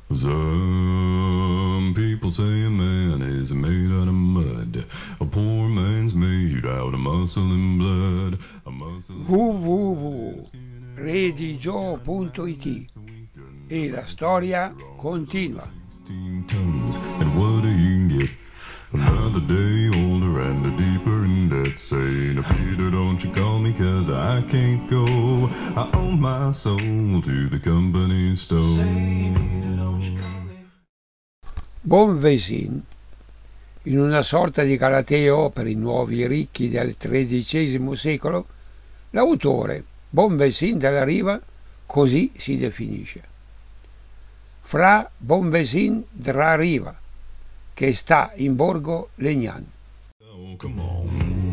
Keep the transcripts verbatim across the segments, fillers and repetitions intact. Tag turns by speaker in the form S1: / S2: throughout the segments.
S1: Some people say a man is made out of mud. A poor man's made out of muscle and blood. A muscle and blood
S2: w w w punto
S1: skin and
S2: redigio punto
S1: bone.
S2: it
S1: So we can
S2: e la
S1: break the
S2: storia
S1: strong
S2: continua.
S1: sixteen tons. And what do you get? Another day older and a deeper in debt. Saying, Peter, don't you call me, cause I can't go. I owe my soul to the company store. Say, Peter, don't you call me.
S2: Bonvesin, in una sorta di galateo per i nuovi ricchi del tredicesimo secolo, l'autore Bonvesin della Riva così si definisce. Fra Bonvesin dra Riva, che sta in borgo Legnan.
S1: Oh, come on.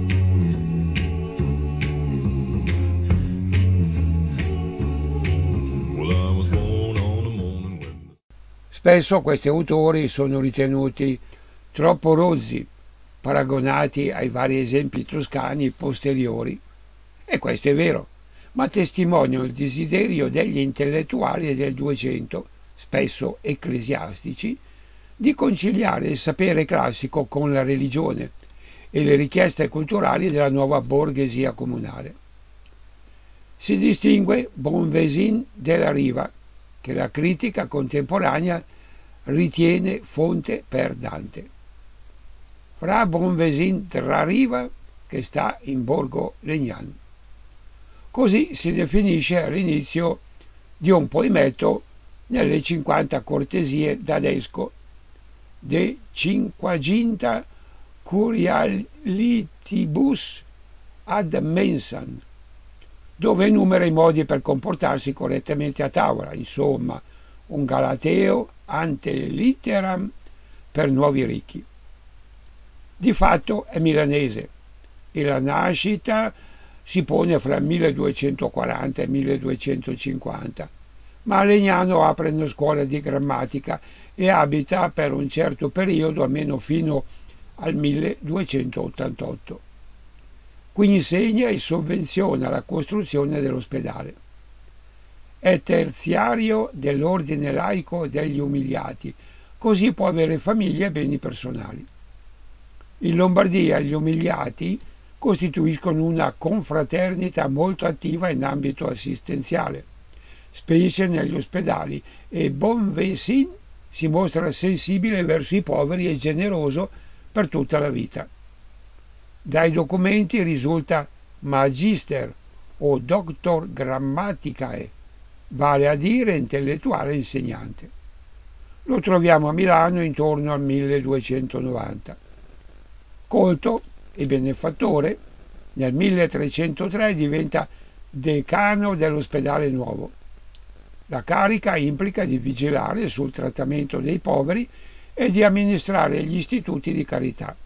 S1: Well, I was born on a morning when the...
S2: Spesso questi autori sono ritenuti troppo rozzi, paragonati ai vari esempi toscani posteriori. E questo è vero, ma testimoniano il desiderio degli intellettuali del Duecento, spesso ecclesiastici, di conciliare il sapere classico con la religione e le richieste culturali della nuova borghesia comunale. Si distingue Bonvesin della Riva, che la critica contemporanea ritiene fonte per Dante. Fra Bonvesin della Riva, che sta in borgo Legnan. Così si definisce all'inizio di un poemetto nelle cinquanta cortesie d'Adesco, De cinquaginta curialitibus ad mensam, dove enumera i modi per comportarsi correttamente a tavola, insomma, un galateo ante litteram per nuovi ricchi. Di fatto è milanese e la nascita si pone fra il milleduecentoquaranta e il milleduecentocinquanta, ma a Legnano apre una scuola di grammatica e abita per un certo periodo, almeno fino al milleduecentottantotto. Qui insegna e sovvenziona la costruzione dell'ospedale. È terziario dell'ordine laico degli umiliati, così può avere famiglia e beni personali. In Lombardia gli umiliati costituiscono una confraternita molto attiva in ambito assistenziale, specie negli ospedali, e Bonvesin si mostra sensibile verso i poveri e generoso per tutta la vita. Dai documenti risulta Magister o Doctor Grammaticae, vale a dire intellettuale insegnante. Lo troviamo a Milano intorno al milleduecentonovanta. Colto e benefattore, nel milletrecentotre diventa decano dell'ospedale nuovo. La carica implica di vigilare sul trattamento dei poveri e di amministrare gli istituti di carità.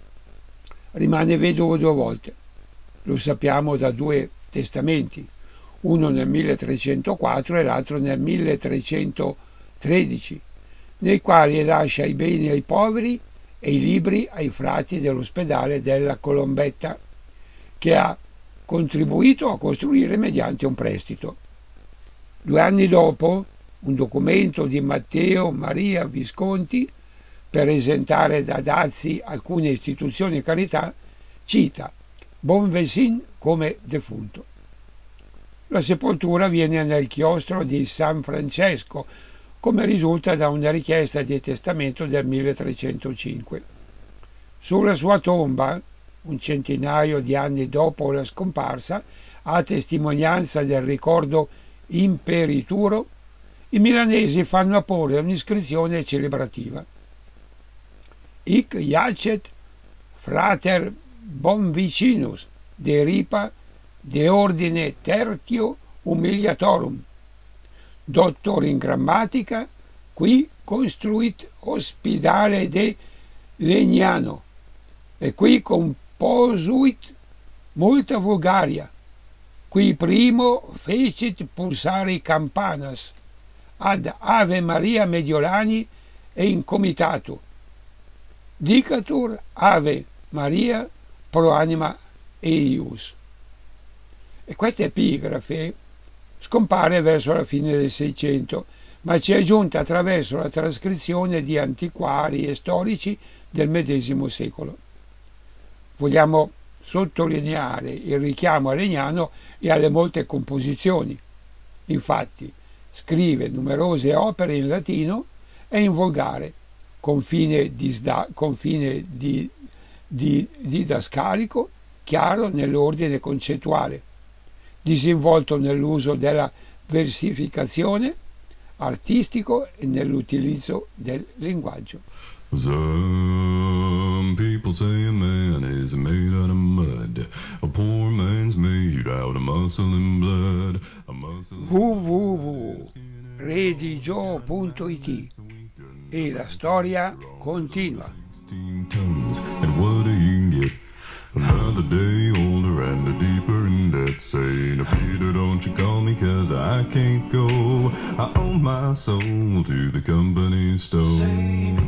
S2: Rimane vedovo due volte, lo sappiamo da due testamenti, uno nel milletrecentoquattro e l'altro nel milletrecentotredici, nei quali lascia i beni ai poveri e i libri ai frati dell'ospedale della Colombetta, che ha contribuito a costruire mediante un prestito. Due anni dopo, un documento di Matteo Maria Visconti, per esentare da dazi alcune istituzioni di carità, cita Bonvesin come defunto. La sepoltura avviene nel chiostro di San Francesco, come risulta da una richiesta di testamento del milletrecentocinque. Sulla sua tomba, un centinaio di anni dopo la scomparsa, a testimonianza del ricordo imperituro, i milanesi fanno apporre un'iscrizione celebrativa. Hic jacet frater Bonvicinus de Ripa de ordine tertio umiliatorum, dottor in grammatica, qui construit hospidale de Legnano, e qui composuit multa vulgaria, qui primo fecit pulsare campanas ad Ave Maria Mediolani e in comitato, dicatur Ave Maria pro anima eius. E questa epigrafe scompare verso la fine del Seicento, ma ci è giunta attraverso la trascrizione di antiquari e storici del medesimo secolo. Vogliamo sottolineare il richiamo a Legnano e alle molte composizioni. Infatti, scrive numerose opere in latino e in volgare, con fine, disda, con fine di, di, didascalico, chiaro nell'ordine concettuale, disinvolto nell'uso della versificazione, artistico e nell'utilizzo del linguaggio.
S1: Some people say a man is made out of mud. A poor man's made out of muscle and blood. A muscle
S2: w w w punto redigio punto it e la storia continua.
S1: sixteen tons, and what do you get? Another day older and deeper in debt. Saying, Peter, don't you call me, cause I can't go. I owe my soul to the company store.